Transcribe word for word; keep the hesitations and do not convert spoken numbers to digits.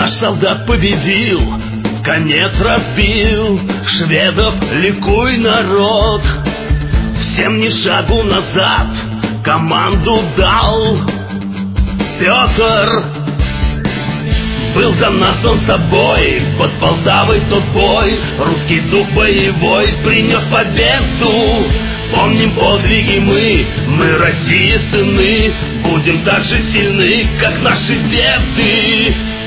Наш солдат победил, конец разбил, шведов ликуй, народ. Всем ни шагу назад команду дал Петр. Был за нас он с тобой, под Полтавой тот бой. Русский дух боевой принес победу. Помним подвиги мы, мы России сыны. Будем так же сильны, как наши деды.